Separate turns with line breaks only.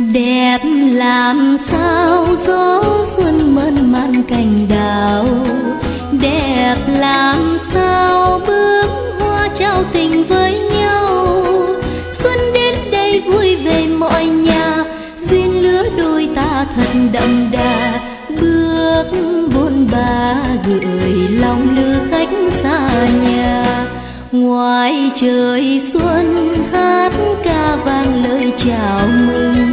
Đẹp làm sao gió xuân mơn man cành đào, đẹp làm sao bướm hoa trao tình với nhau. Xuân đến đây vui về mọi nhà, duyên lứa đôi ta thật đậm đà. Bước bôn ba gửi lòng lứa khách xa nhà, ngoài trời xuân hát ca vang lời chào mừng.